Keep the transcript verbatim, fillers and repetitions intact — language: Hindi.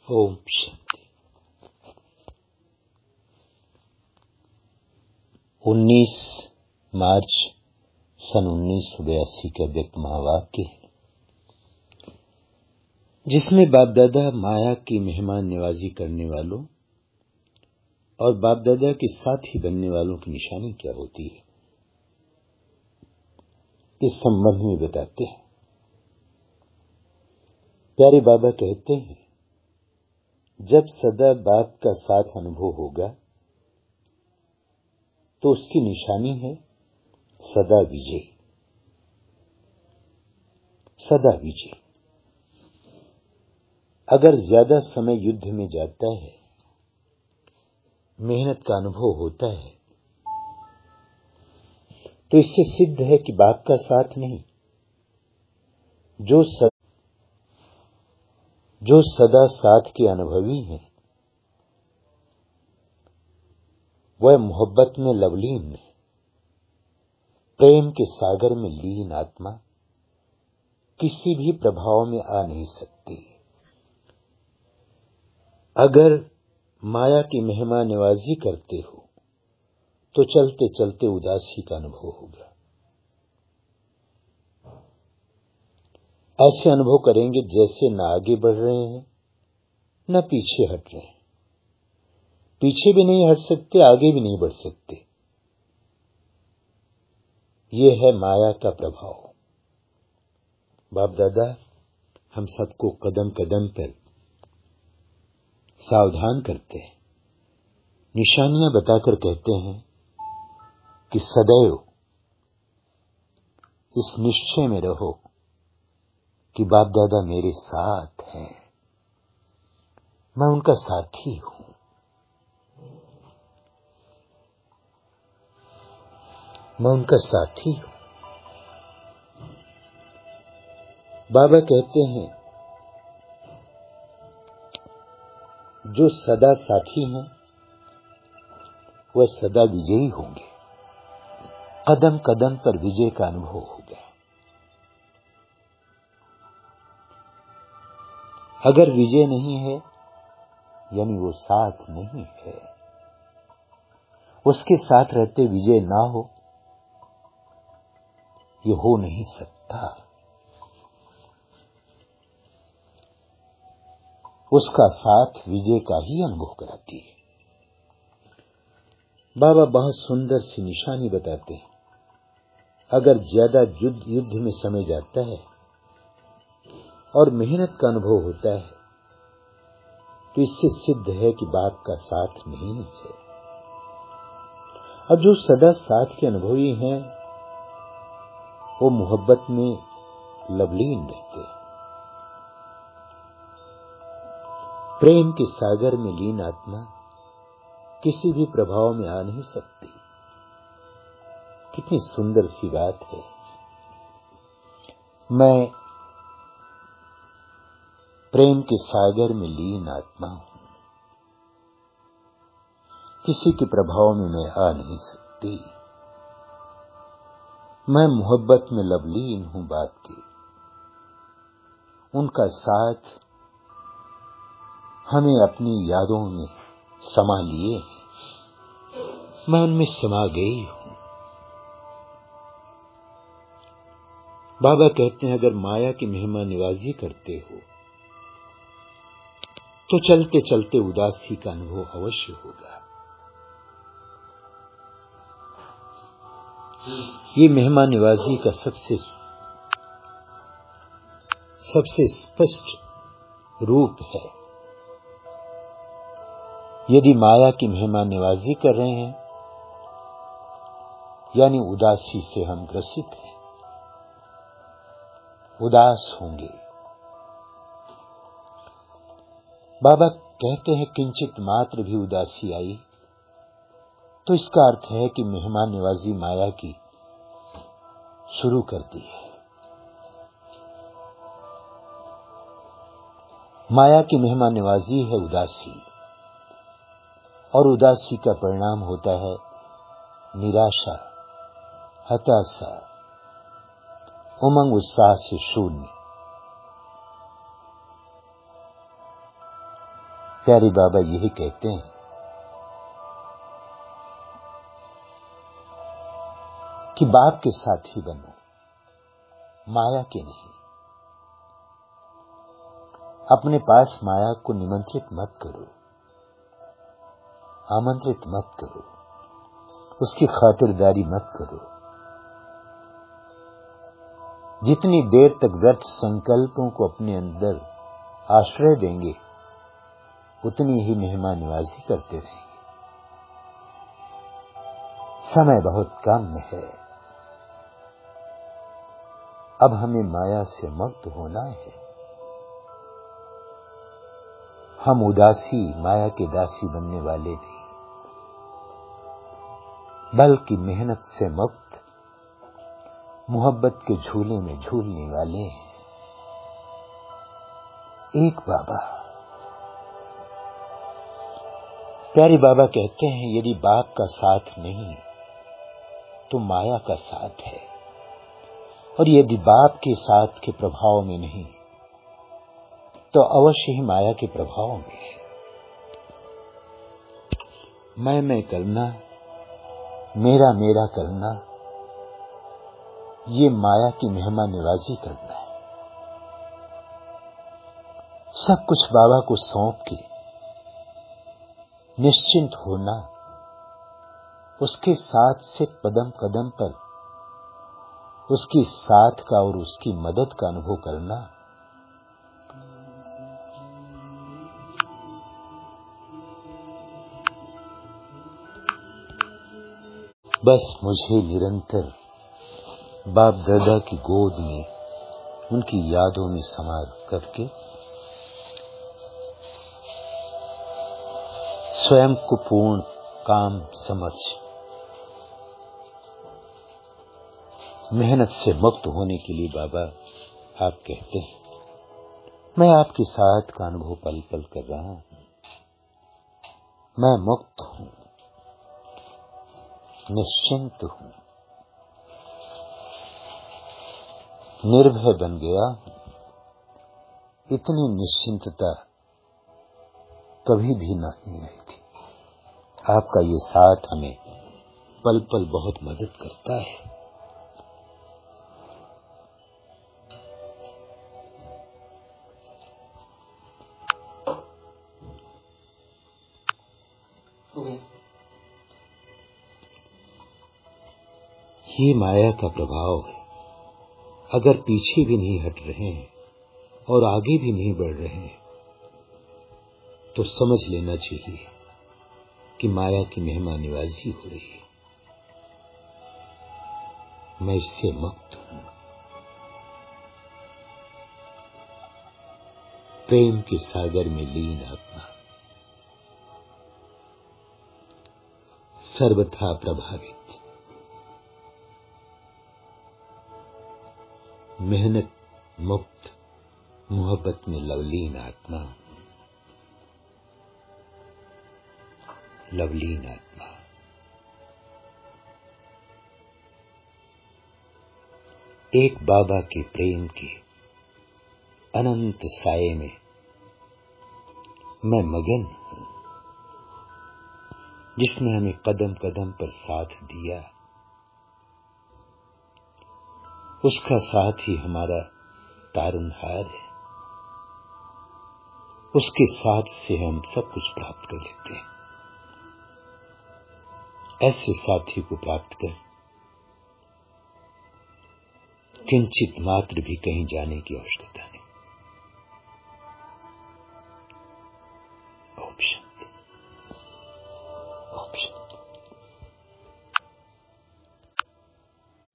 ओम शांति। उन्नीस मार्च सन उन्नीस सौ बयासी का व्यक्त महावाक्य है, जिसमें बाप दादा माया की मेहमान नवाजी करने वालों और बाप दादा के साथी बनने वालों की निशानी क्या होती है, इस संबंध में बताते हैं। प्यारे बाबा कहते हैं, जब सदा बाप का साथ अनुभव होगा तो उसकी निशानी है सदा विजय। सदा विजय। अगर ज्यादा समय युद्ध में जाता है, मेहनत का अनुभव होता है, तो इससे सिद्ध है कि बाप का साथ नहीं। जो सदा, जो सदा साथ के अनुभवी हैं, वह मोहब्बत में लवलीन है, प्रेम के सागर में लीन आत्मा किसी भी प्रभाव में आ नहीं सकती। अगर माया की मेहमान नवाजी करते हो तो चलते चलते उदासी का अनुभव होगा। ऐसे अनुभव करेंगे जैसे न आगे बढ़ रहे हैं न पीछे हट रहे हैं। पीछे भी नहीं हट सकते, आगे भी नहीं बढ़ सकते। ये है माया का प्रभाव। बाप दादा हम सबको कदम कदम पर सावधान करते हैं, निशानियां बताकर कहते हैं कि सदैव इस निश्चय में रहो कि बाप दादा मेरे साथ हैं, मैं उनका साथी हूं। मैं उनका साथी हूं। बाबा कहते हैं, जो सदा साथी हैं वह सदा विजयी होंगे। कदम कदम पर विजय का अनुभव होगा। अगर विजय नहीं है यानी वो साथ नहीं है, उसके साथ रहते विजय ना हो, ये हो नहीं सकता। उसका साथ विजय का ही अनुभव कराती है। बाबा बहुत सुंदर सी निशानी बताते हैं। अगर ज्यादा युद्ध युद्ध में समय जाता है और मेहनत का अनुभव होता है, तो इससे सिद्ध है कि बाप का साथ नहीं है। और जो सदा साथ के अनुभवी हैं, वो मोहब्बत में लवलीन रहते हैं। प्रेम के सागर में लीन आत्मा किसी भी प्रभाव में आ नहीं सकती। कितनी सुंदर सी बात है। मैं प्रेम के सागर में लीन आत्मा हूं, किसी के प्रभाव में मैं आ नहीं सकती। मैं मोहब्बत में लवलीन हूं बाप के। उनका साथ हमें अपनी यादों में समा लिए हैं। मैं उनमें समा गई हूं। बाबा कहते हैं, अगर माया की मेहमान नवाजी करते हो तो चलते चलते उदासी का अनुभव अवश्य होगा। ये मेहमान नवाजी का सबसे सबसे स्पष्ट रूप है। यदि माया की मेहमान नवाजी कर रहे हैं यानी उदासी से हम ग्रसित हैं, उदास होंगे। बाबा कहते हैं, किंचित मात्र भी उदासी आई तो इसका अर्थ है कि मेहमान नवाजी माया की शुरू कर दी है। माया की मेहमान नवाजी है उदासी, और उदासी का परिणाम होता है निराशा, हताशा, उमंग उत्साह से शून्य। प्यारे बाबा यही कहते हैं कि बाप के साथ ही बनो, माया के नहीं। अपने पास माया को निमंत्रित मत करो, आमंत्रित मत करो, उसकी खातिरदारी मत करो। जितनी देर तक व्यर्थ संकल्पों को अपने अंदर आश्रय देंगे, उतनी ही मेहमान नवाजी करते रहेंगे। समय बहुत कम है, अब हमें माया से मुक्त होना है। हम उदासी माया के दासी बनने वाले नहीं, बल्कि मेहनत से मुक्त मोहब्बत के झूले में झूलने वाले हैं। एक बाबा, प्यारे बाबा कहते हैं, यदि बाप का साथ नहीं तो माया का साथ है, और यदि बाप के साथ के प्रभाव में नहीं तो अवश्य ही माया के प्रभाव में है। मैं मैं करना, मेरा मेरा करना, ये माया की मेहमान नवाजी करना है। सब कुछ बाबा को सौंप के निश्चिंत होना, उसके साथ से कदम कदम पर उसकी साथ का और उसकी मदद का अनुभव करना, बस मुझे निरंतर बाप दादा की गोद में, उनकी यादों में समा करके स्वयं को पूर्ण काम समझ मेहनत से मुक्त होने के लिए बाबा आप कहते हैं, मैं आपके साथ का अनुभव पल पल कर रहा हूं। मैं मुक्त हूं, निश्चिंत हूं, निर्भय बन गया। इतनी निश्चिंतता कभी भी नहीं आई थी। आपका ये साथ हमें पल पल बहुत मदद करता है। ये माया का प्रभाव है। अगर पीछे भी नहीं हट रहे हैं और आगे भी नहीं बढ़ रहे हैं तो समझ लेना चाहिए कि माया की मेहमान नवाजी हो रही है। मैं इससे मुक्त हूं। प्रेम के सागर में लीन आत्मा, सर्वथा प्रभावित, मेहनत मुक्त, मोहब्बत में लवलीन आत्मा, लवलीन आत्मा। एक बाबा के प्रेम के अनंत साये में मैं मगन हूं, जिसने हमें कदम कदम पर साथ दिया, उसका साथ ही हमारा तारुण्हार है। उसके साथ से हम सब कुछ प्राप्त कर लेते हैं। ऐसे साथी को प्राप्त कर किंचित मात्र भी कहीं जाने की आवश्यकता नहीं।